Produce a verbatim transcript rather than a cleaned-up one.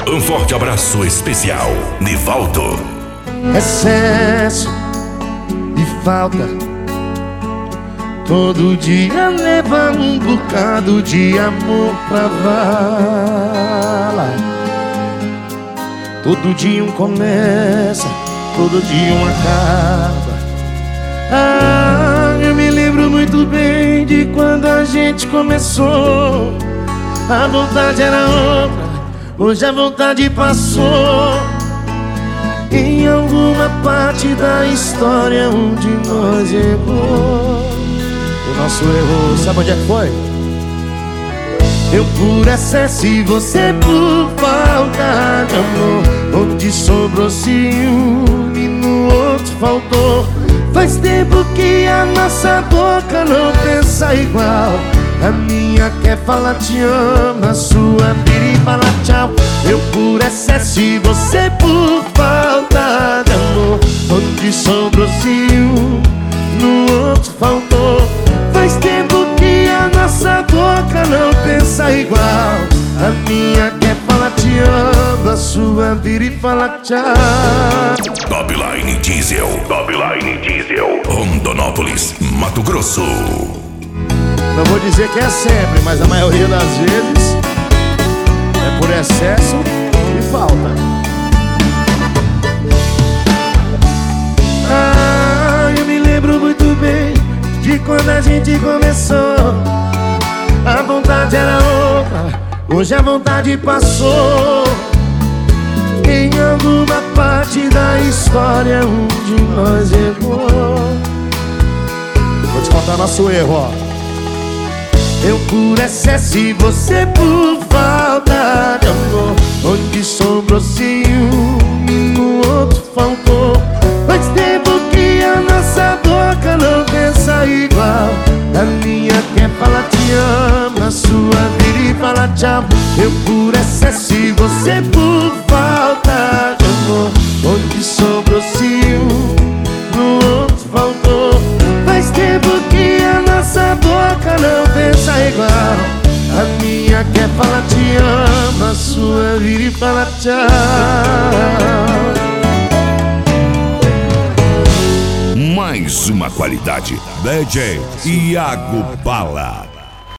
Um forte abraço especial, Nivaldo. Excesso e falta, todo dia leva um bocado de amor pra vala. Todo dia um começa, todo dia um acaba. Ah, eu me lembro muito bem de quando a gente começou. A vontade era outra, hoje a vontade passou. Em alguma parte da história onde nós errou. O nosso erro, sabe onde é que foi? Eu por excesso e você por falta de amor. Onde sobrou ciúme, no outro faltou. Faz tempo que a nossa boca não pensa igual. A minha quer falar te amo, a sua vira e fala tchau. Eu por excesso e você por falta de amor. Onde sobrou ciúme, no outro faltou. Faz tempo que a nossa boca não pensa igual. A minha quer falar te amo, a sua vira e fala tchau. Topline Diesel, Topline Diesel, Rondonópolis, Mato Grosso. Não vou dizer que é sempre, mas a maioria das vezes é por excesso e falta. Ah, eu me lembro muito bem de quando a gente começou. A vontade era outra, hoje a vontade passou. Em alguma parte da história onde nós errou. Vou te contar nosso erro, ó. Eu por excesso e você por falta de amor. Onde sobrou ciúme, no outro faltou. Faz tempo que a nossa boca não pensa igual. A minha quer falar te amo, a sua vira e fala tchau. Eu por excesso e você por falta de amor. Onde sobrou ciúme, no outro faltou. Faz tempo que a nossa boca não pensa igual. A minha quer falar te amo, a sua vira e fala tchau. Mais uma qualidade, D J Iago Bala.